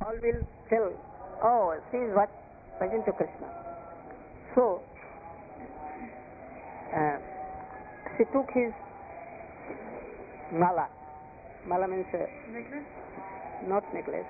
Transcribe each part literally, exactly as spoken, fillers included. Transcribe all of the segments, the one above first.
all will tell, oh, she is what? Present to Krishna. So, uh, she took his mala. Mala means uh, necklace? Not necklace.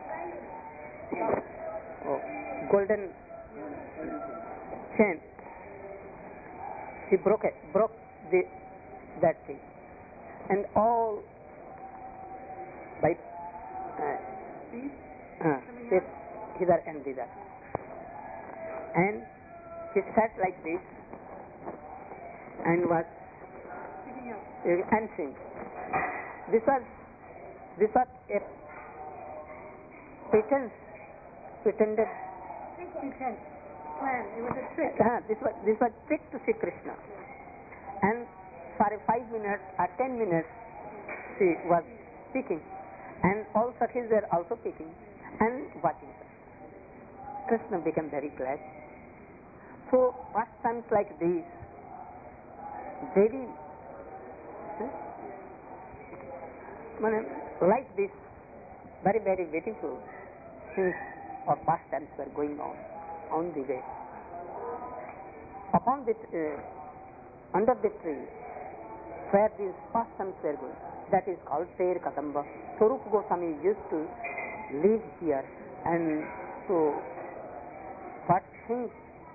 Oh, golden chain. She broke it, broke the, that thing, and all by uh, uh, this hither and thither, and he sat like this and was uh, and sing. This was this was a pretense, pretended. Pretense. Plan. It was a trick. Uh, this was this was trick to see Krishna, and for a five minutes or ten minutes she was speaking, and all Sakhis were also speaking and watching her. Krishna became very glad. So pastimes like these, Devi, huh? like this, very very beautiful things or pastimes were going on on the way. Upon the uh, under the tree where these pastimes were going, that is called Ter Kadamba. Swarup Goswami used to live here, and so what things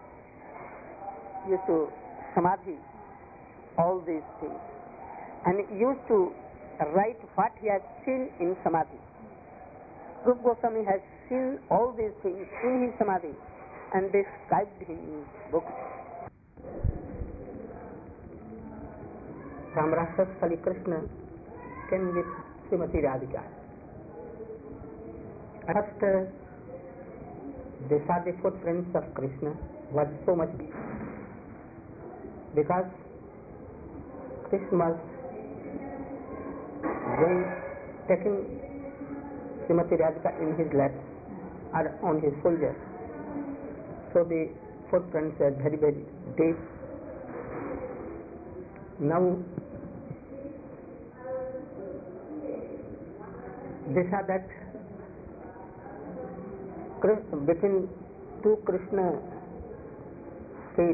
used to samadhi all these things, and used to write what he has seen in samadhi. Rup Goswami has seen all these things in his samadhi and described in his book. Ramrasa Sali Krishna came with Srimati Radhika. At first, they saw the footprints of Krishna was so much because Krishna was going, taking Srimati Radhika in his lap or on his shoulder. So the footprints are very very deep. Now they saw that between two Krishna feet,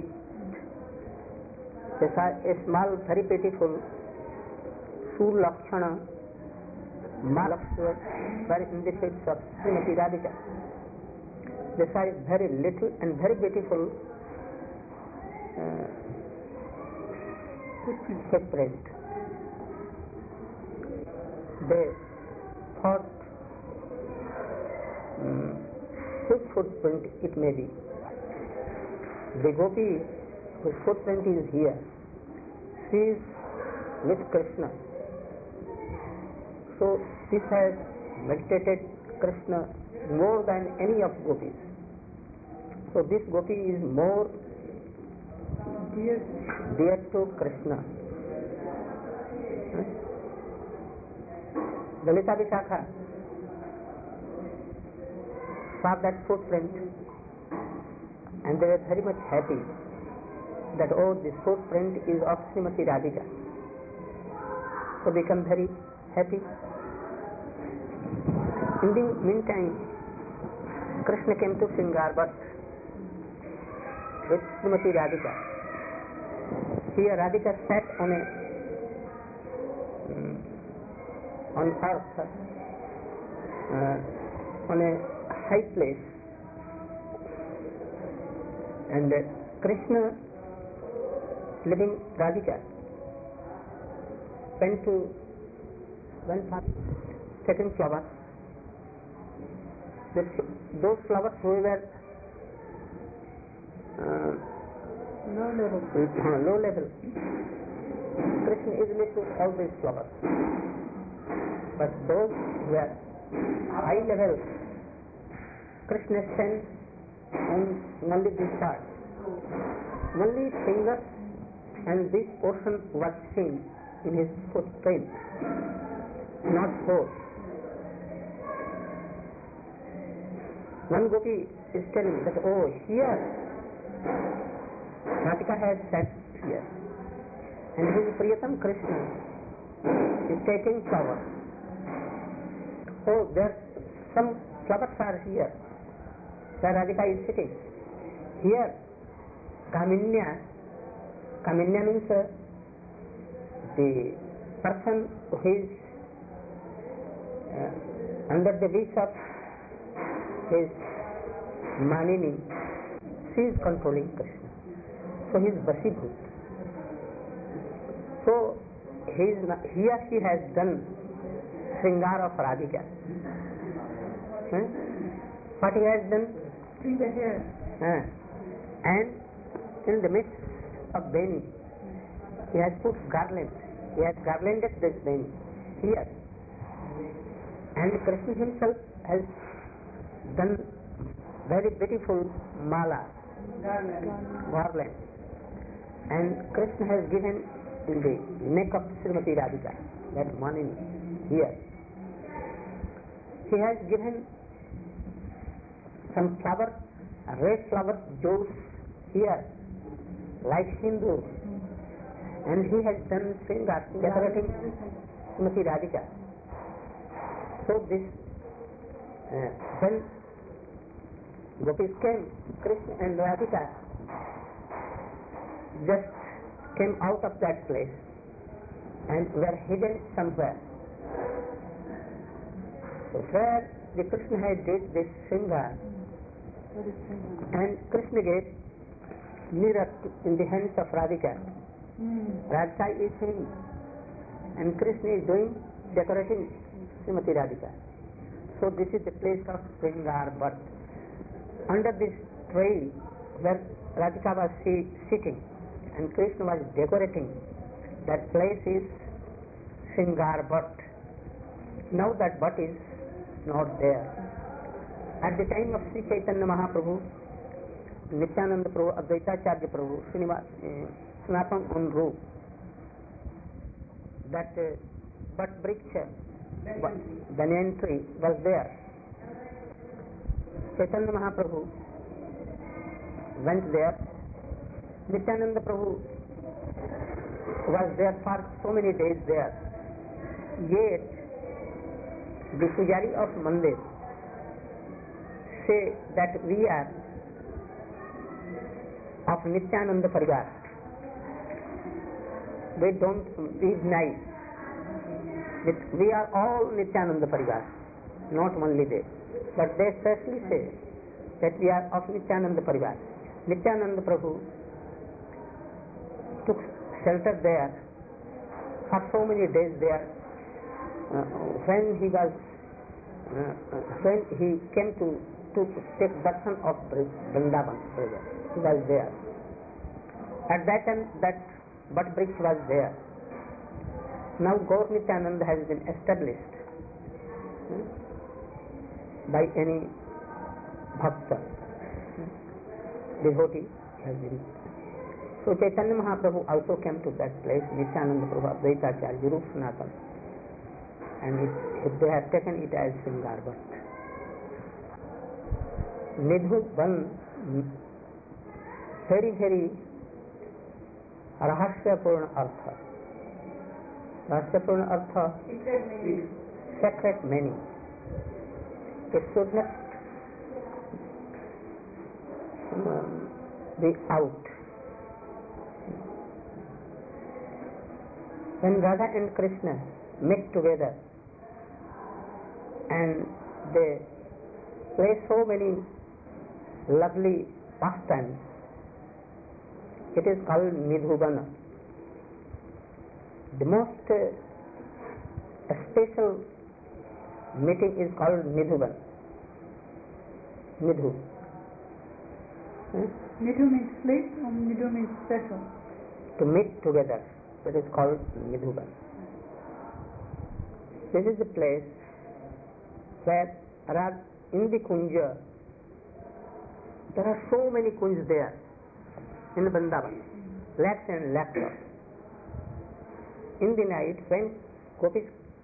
they saw a small, very beautiful Sur Lakshana Malakshwa were in the feet of Srimati Radhika. They saw a very little and very beautiful uh, footprint. They thought um, whose footprint it may be. The gopi whose footprint is here, she is with Krishna. So this has meditated Krishna more than any of gopis. So this gopi is more dear, dear to Krishna. Lalita Vishakha saw that footprint and they were very much happy that, oh, this footprint is of Srimati Radhika. So become very happy. In the meantime, Krishna came to Sringarvat with Srimati Radhika. Here Radhika sat on a um, on earth, uh, on a high place, and uh, Krishna, leaving Radhika, went to went for taking flowers. The, those flowers were uh, low level. Uh, low level. Krishna easily took all these flowers, but those were high level. Krishna sent on only this part. Only fingers and this portion was seen in his footprint, not whole. One gopi is telling that, oh, here Radhika has sat here, and his Priyatam Krishna is taking flower. Oh, there's some flowers are here, where Radhika is sitting. Here, Kaminya, Kaminya means uh, the person who is uh, under the wish of his Manini, she is controlling Krishna. So he is Vasibhut. So he is not, here he has done Shringar of Radhika. Hmm? What he has done? Bring the hair. Uh, and in the midst of Beni, he has put garland. He has garlanded this Beni here. And Krishna himself has done very beautiful mala, Garland. garland. And Krishna has given in the neck of Srimati Radhika, that Manini, here. He has given some flowers, red flower jewels here, like Hindu. And he has done Sringar, decorating Srimati Radhika. So this, uh, when Gopis came, Krishna and Radhika just came out of that place and were hidden somewhere. So where the Krishna had did this Shringar, and Krishna gave mirror in the hands of Radhika. Mm. Radha is him, and Krishna is doing decorating Srimati Radhika. So this is the place of Shringar, but under this tree where Radhika was see, sitting and Krishna was decorating, that place is Shringar Bhat. Now that Bhat is not there. At the time of Sri Chaitanya Mahaprabhu, Nityananda Prabhu, Advaitacharya Prabhu, Srinivas, uh, Sanatana on Roop, that uh, Bhat Vriksha, banyan tree was there. Chaitanya Mahaprabhu went there. Nityananda Prabhu was there for so many days there. Yet the pujari of Mandir say that we are of Nityananda Parivar. They don't, we deny that we are all Nityananda Parivar, not only they. But they certainly say that we are of Nityananda Parivar. Nityananda Prabhu took shelter there for so many days there. Uh, when he was, uh, when he came to, to take darshan of Vrindavan, he was there. At that time, that Bhat Vriksha was there. Now Gaur Nityananda has been established hmm, by any bhakta, hmm, devotee has been. So Chaitanya Mahaprabhu also came to that place, Nityananda Prabhu, Advaitacharya, Rup Sanatana, and it, it, they have taken it as Shringar Bhat. Nidhu Ban, very, very Rahasyapurna Artha. Rahasyapurna Artha, sacred meaning. It should not um, be out. When Radha and Krishna met together and they play so many lovely pastimes, it is called Nidhubana. The most uh, special meeting is called Nidhuban. Nidhu. Hmm? Nidhu means split or Nidhu means special? To meet together. That is called Nidhuban. This is the place where in the Kunja there are so many kunjas there in Vrindavan, lakhs and lakhs of. In the night when gopis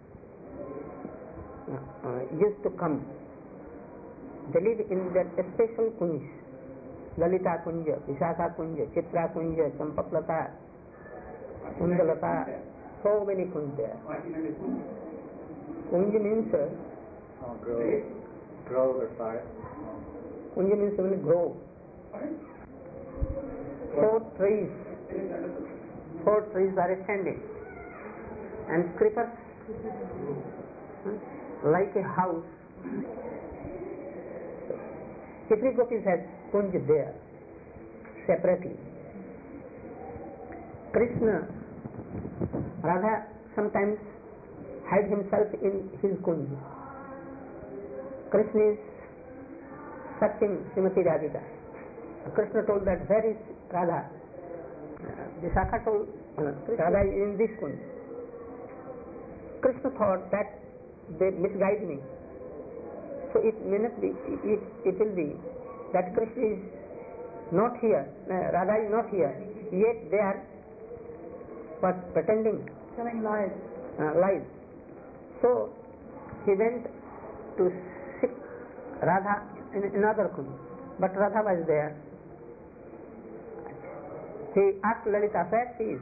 uh, uh, used to come, they live in that special kunj, Lalita Kunja, Vishakha Kunja, Chitra Kunja, Champaklata, Kundalata, so many kunj there. Kunj means uh, Grove or forest. Kunja means only grove. Four trees, four trees are standing, and creepers like a house. Every gopis has kunj there separately. Krishna, Radha sometimes hide himself in his kunj. Krishna is searching Srimati Radhika. Krishna told that where is Radha? Vishakha told uh, Radha is in this kunj. Krishna thought that they misguide me. So it may not be, it, it will be that Krishna is not here, uh, Radha is not here, yet they are but pretending, Telling lies. uh, lies. So he went to seek Radha in another kunj, but Radha was there. He asked Lalita where she is.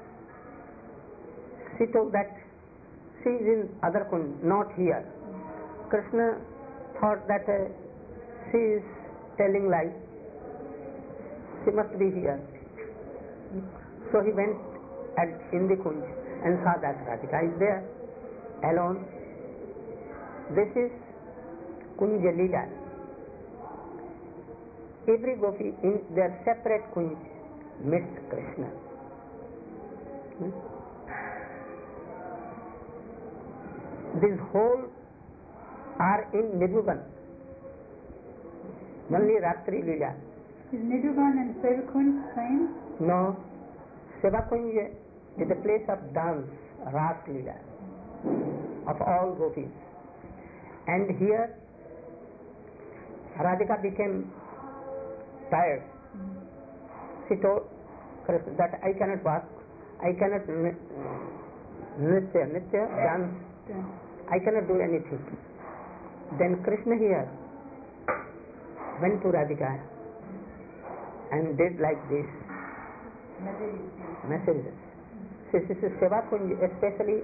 She told that she is in other kunj, not here. Krishna thought that uh, she is telling lies. She must be here. So he went at, in the kunj and saw that Radhika is there, alone. This is Kunja Leela. Every gopi in their separate kunj meets Krishna. Hmm? These whole are in Nidhuban. Only Ratri Leela. Is Nidhuban and Sevakund same? No. Sevakunj is the place of dance, Ras Leela, of all gopis. And here Radhika became tired. She told Krishna that I cannot walk, I cannot nritya, nritya, dance, I cannot do anything. Then Krishna here went to Radhika and did like this. Messages. This is Seva Kunj, especially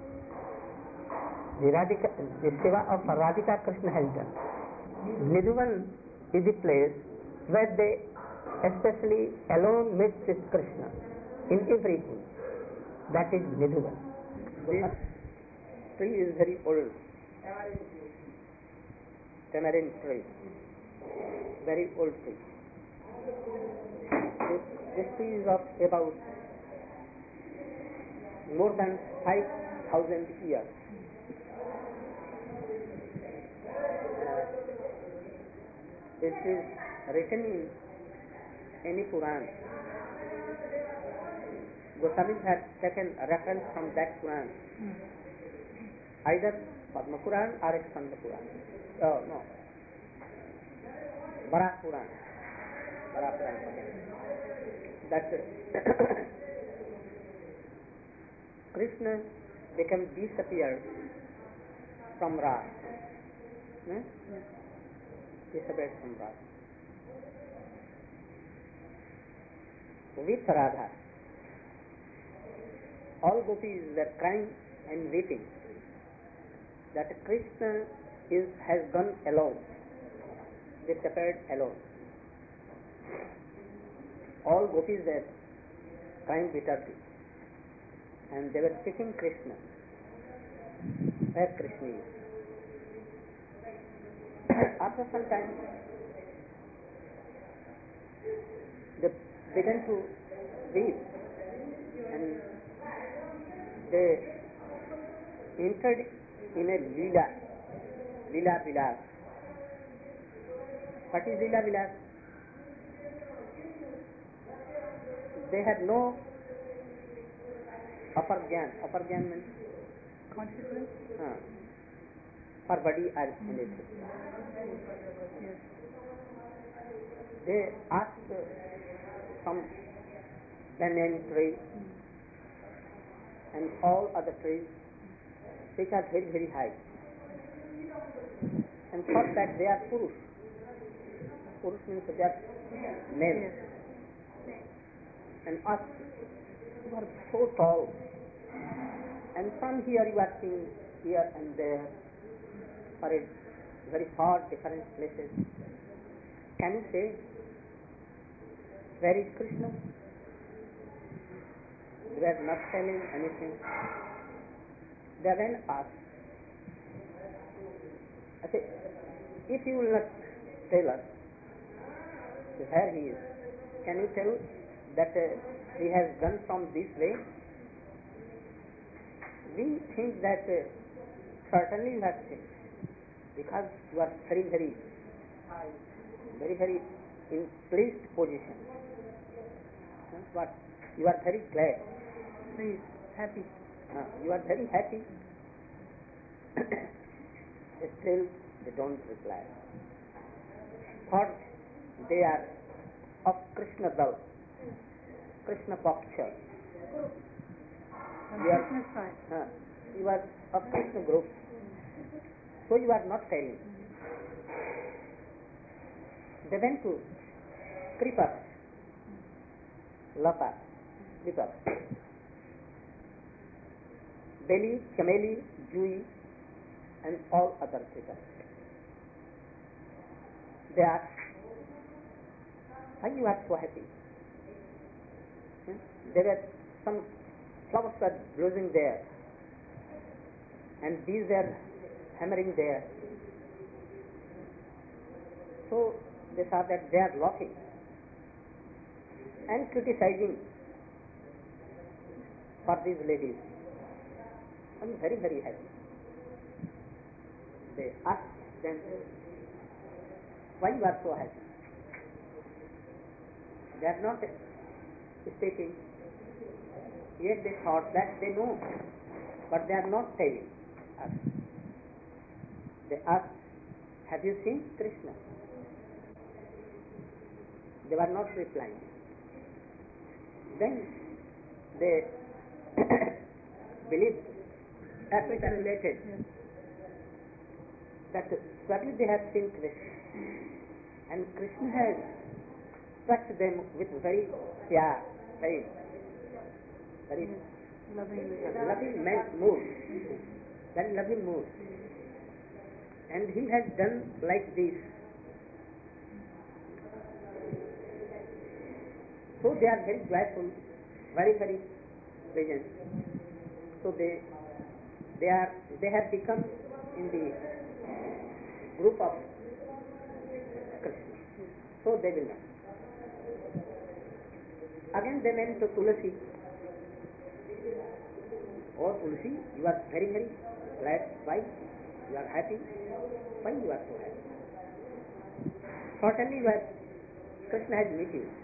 the Radhika, the Seva of Radhika Krishna has done. Nidhuvan is the place where they especially alone meet with Krishna in everything. That is Nidhuvan. This tree is very old. Tamarind tree. Very old tree. This, this tree is of about more than five thousand years. This is written in any Puran. Goswamis have taken reference from that Puran. Either Padma Puran or Skanda Puran. Oh, no. Barak Puran. Barak Puran. That Krishna became disappeared from Ras. Hmm? Disappeared from Ras. With Radha, all gopis were crying and weeping that Krishna is has gone alone, disappeared alone. All gopis were crying bitterly, and they were seeking Krishna. Where Krishna is. After some time, they began to weep, and they entered in a lila, lila vilas. What is lila vilas? They had no upper gyan. Upper gyan means Consciousness? uh, for body or anything. Yes. They asked uh, some banyan trees and all other trees which are very very high, and thought that they are Purush. Purush means they are male. And asked, you are so tall, and from here you are seeing here and there for a very far different places. Can you say, where is Krishna? They are not telling anything. They then ask, I say, if you will not tell us where he is, can you tell that uh, he has gone from this way? We think that uh, certainly you have seen, because you are very, very, very, very in pleased position. Huh? But you are very glad. Pleased, happy. Uh, you are very happy. Still, they don't reply. Third, they are of Krishna Dal, Krishna Paksha. On You are- Krishna's side. Uh, you are of Krishna group. So you are not telling. They went to Kripa, Lata, Kripa, Beli, Chameli, Jui, and all other creatures. They ask, why you are so happy? Hmm? There were some flowers were blooming there, and bees were hammering there. So they saw that they are laughing and criticizing for these ladies. I'm very, very happy. They asked them, why you are so happy? They are not speaking. Yet they thought that they know, but they are not telling us. They asked, have you seen Krishna? They were not replying. Then they believed, speculated that certainly they have seen Krishna, and Krishna has touched them with very pyar, very, very Loving. loving man- mood, very loving mood, and he has done like this. So they are very joyful, very, very pleasant. So they they are they have become in the group of Krishna. So they will know. Again they went to Tulasi. Oh Tulasi, you are very, very glad. Why? You are happy. Why you are so happy? Certainly you have, Krishna has met you.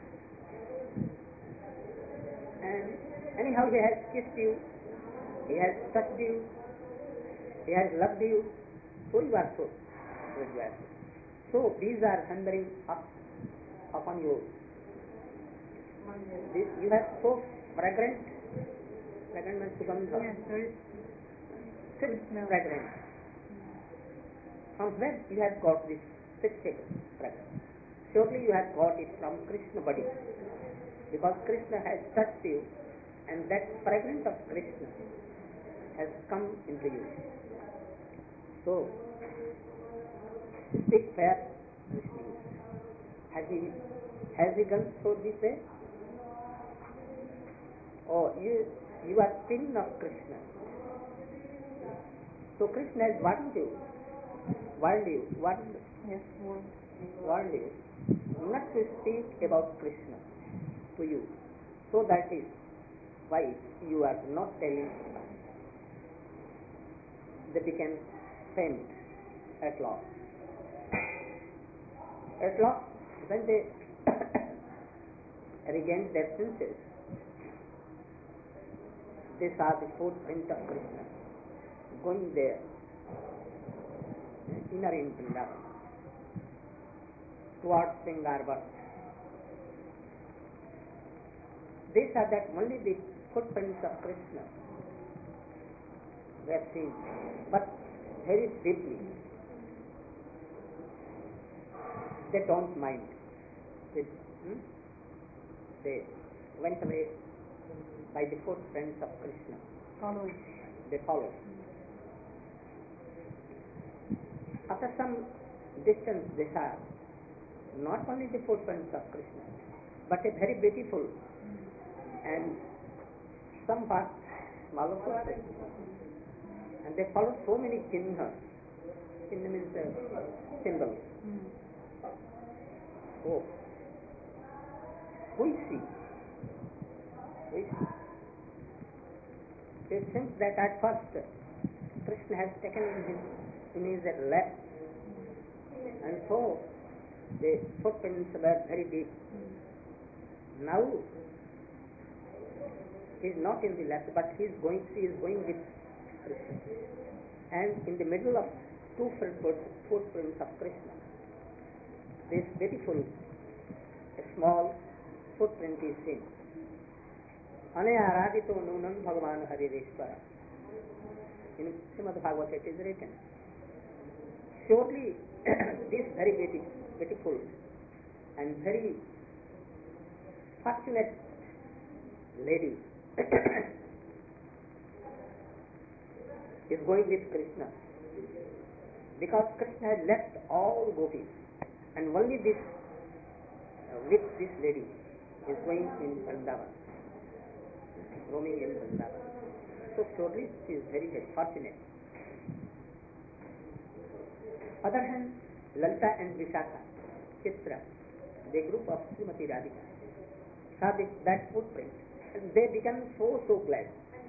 And anyhow he has kissed you, he has touched you, he has loved you, so you are so, so joyful. So these are hammering up upon you. This, you have so fragrant, fragrant means sugandha, Yes, very sweet smell. fragrance. From where you have got this sweet fragrance? Surely you have got it from Krishna body. Because Krishna has touched you, and that fragrance of Krishna has come into you. So, speak fair, Krishna. Has he, has he gone through this way? Oh, you, you are speaking of Krishna. So Krishna has warned you, warned you, warned, Yes, warm. warned you not to speak about Krishna to you. So that is why you are not telling. They became faint at last. At last, when they regained their senses, they saw the footprint of Krishna going there, inner in Vrindavan, towards Sringarvat. They saw that only the footprints of Krishna were seen, but very deeply. They don't mind. They, hmm? they went away by the footprints of Krishna. Following. They followed. After some distance they saw not only the footprints of Krishna, but a very beautiful and somewhat smaller footprint. And they followed so many chinnahas. Chinna means a symbol. Mm. Oh, who is he? Who is he? It seems that at first Krishna has taken in his in his lap, and so the footprints were very deep. Now he is not in the left, but he is going. He is going with Krishna, and in the middle of two footprints of Krishna, this beautiful small footprint is seen. Anaya aradito nunam bhagavan harireshvara. In Srimad Bhagavata it is written. Surely this very beautiful and very fortunate lady is going with Krishna, because Krishna had left all gopis and only this uh, with this lady is going in Vrindavan, roaming in Vrindavan. So surely she is very very fortunate. Other hand, Lalita and Vishakha, Chitra, the group of Srimati Radhika, saw this, that footprint, and they became so so glad.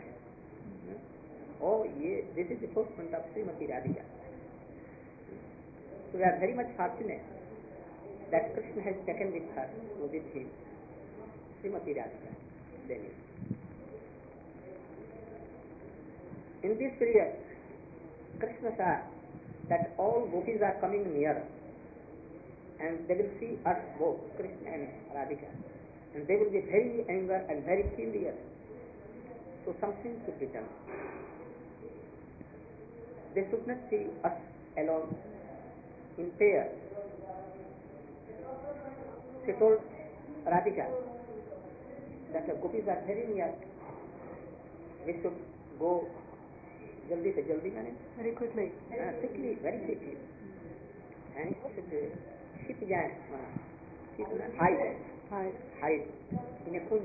Oh, yeah, this is the footprint of Srimati Radhika. So we are very much fortunate that Krishna has taken with her, with him, Srimati Radhika. Then in this period, Krishna saw that all gopis are coming near, and they will see us both, Krishna and Radhika, and they will be very angry and very furious. So something should be done. They should not see us alone in pairs. She told Radhika that the gopis are very near. We should go jaldi se jaldi maane Very quickly. uh, quickly, very quickly, and should uh, ship jaye, uh, ship na, hide, Hide. hide in a kunj.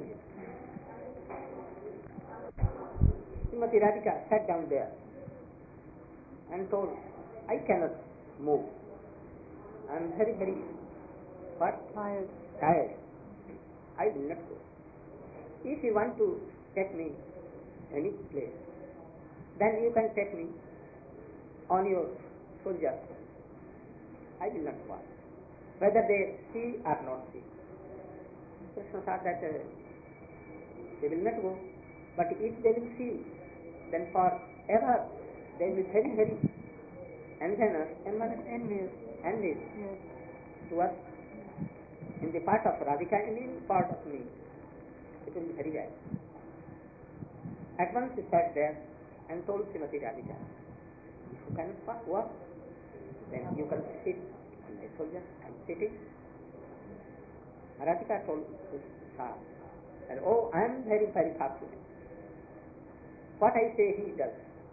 Srimati Radhika sat down there and told, I cannot move. I am very, very what? Tired. Tired. I will not go. If you want to take me any place, then you can take me on your soldier. I will not walk, whether they see or not see. Krishna thought that uh, they will not go, but if they will see, then forever they will be very, very envious, Envious. envious Yes. to us in the part of Radhika and in part of me. It will be very bad. At once he sat there and told Srimati Radhika, if you cannot walk, then you can sit on my soldier. I am sitting. Radhika told her, and oh, I am very, very fortunate. What I say, he does.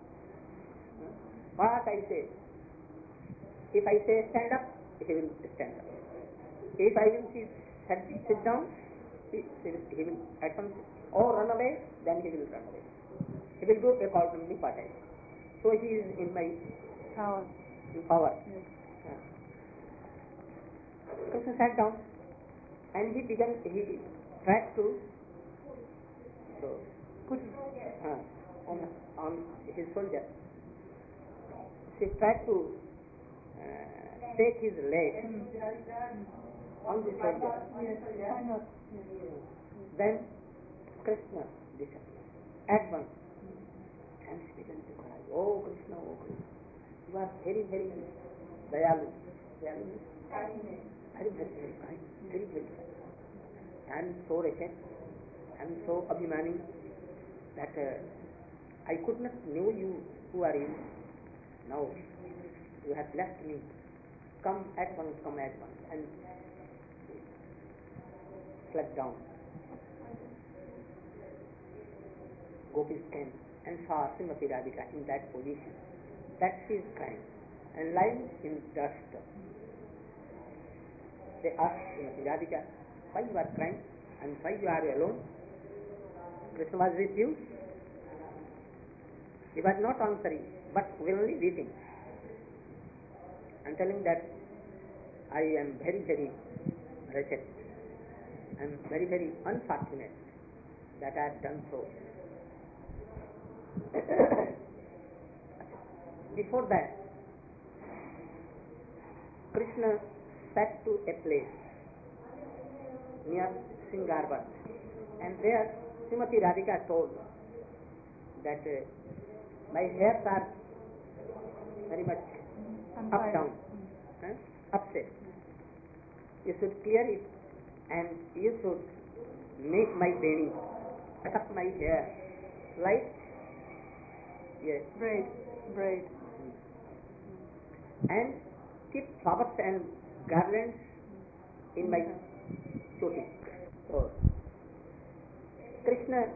What I say. If I say stand up, he will stand up. If I will say sit down, he, he will at once, or run away, then he will run away. He will do accordingly what I say. So he is in my Power. in power. Yes. Yeah. Krishna sat down and he began, he tried to so, Put uh, on, on his soldier. He tried to uh, take his leg on the soldier. Why not? Yes. Then Krishna disappeared at once. And she began to cry, oh Krishna, oh Krishna, you are very, very dayalu. Dayalu means very, very, very kind, very, very kind. I am so wretched, I am so abhimani that uh, I could not know you. Who are you? Now you have left me. Come at once, come at once. And slept down. Gopis came and saw Srimati Radhika in that position, that she is crying. and lying in dust. They asked Srimati Radhika, why you are crying and why you are alone? Krishna was with you. He was not answering, but only weeping and telling that I am very, very wretched. I am very, very unfortunate that I have done so. Before that, Krishna sat to a place near Sringarvat, and there Srimati Radhika told that uh, my hairs are very much up down, huh? upset. You should clear it and you should make my beni, cut up my hair like yes, braid, braid, and keep flowers and garlands in my choti. So Krishna,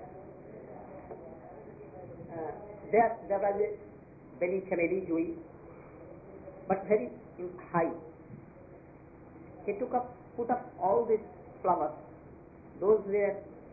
uh, there there was a beni chameli jui, but very high. He took up, put up all these flowers. Those were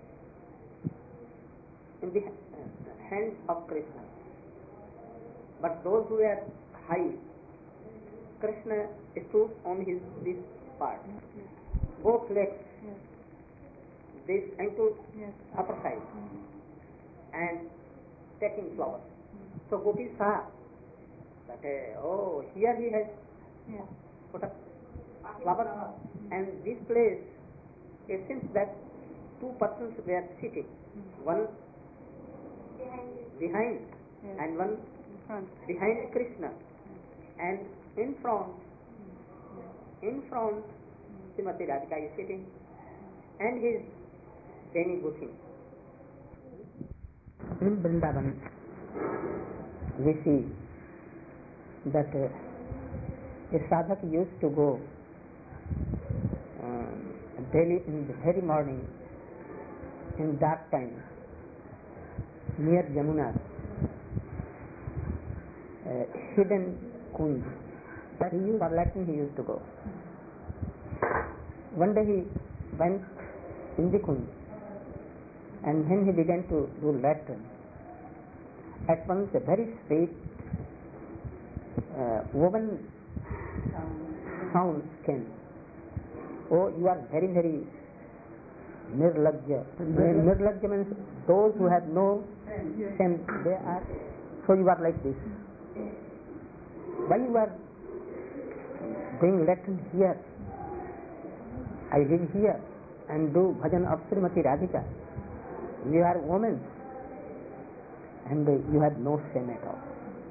in the hands of Krishna. But those who were high, Krishna stood on his this part, yes. both legs, Yes. this ankle, Yes. upper side, Mm. and taking flowers. Mm. So Gopi saw that uh, oh, here he has Yes. put up flowers, and this place, it seems that two persons were sitting, Mm. one behind Yes. and one In front. behind Krishna, and in front, in front, Srimati Radhika is sitting, and he is Beni Guthing. In Vrindavan, we see that uh, a sadhak used to go uh, daily in the very morning, in dark time, near Yamuna, uh, hidden kunj, that he used, for Latin he used to go. One day he went in the kunj, and when he began to do Latin, at once a very sweet uh, woman sound came. Oh, you are very, very nirlajja. Nirlajja means those who have no sense, they are, so you are like this. Why you are doing Latin here? I live here and do bhajan of Srimati Radhika. You are women and you have no shame at all.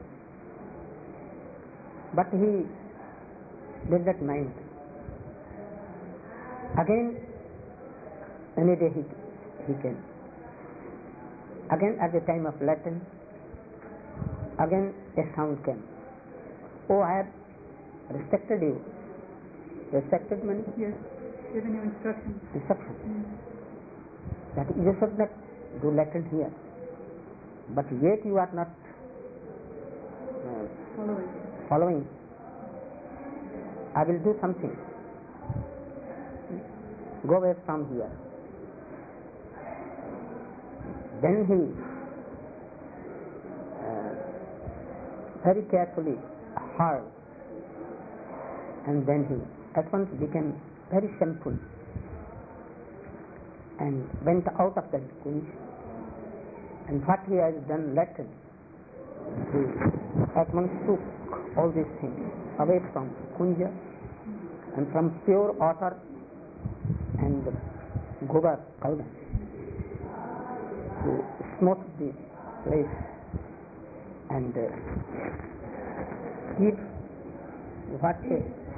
But he did not mind. Again, any day he, he came. Again at the time of Latin, again a sound came. Oh, I have respected you. Respected means Yes. Given you instructions. instruction. Mm. That you should not do Latin here. But yet you are not uh, Following. following. I will do something. Go away from here. Then he uh, very carefully heard, and then he at once became very shameful and went out of that kunj. And what he has done Latin, he at once took all these things away from kunja and from pure water and gobar powder to smooth the place and uh, keep what uh,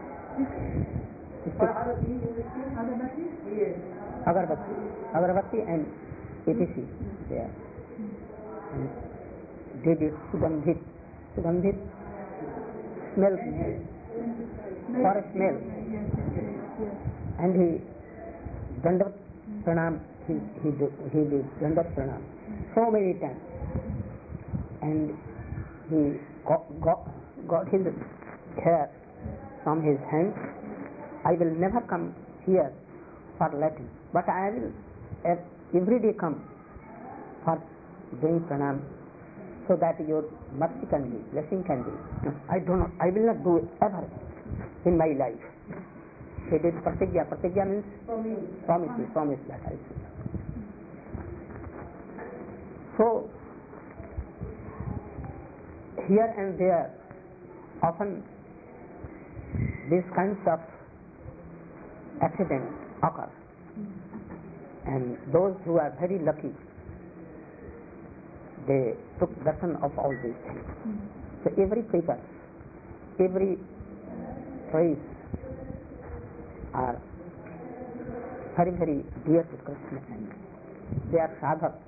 agarbatti, agarbatti and et cetera there. And did it sugandhit, sugandhit smell, for a smell, and he dandavat pranam, he he did, he did dandavat pranam so many times, and he got got, got his here from his hands. I will never come here for Latin, but I will every day come for doing pranam, so that your mercy can be, blessing can be. I do not, I will not do it ever in my life. He did pratigya. Pratigya means promise, promise that I will. So here and there, often these kinds of accidents occur, and those who are very lucky, they took darshan of all these things. So every paper, every phrase are very, very dear to Krishna, and they are sadhak.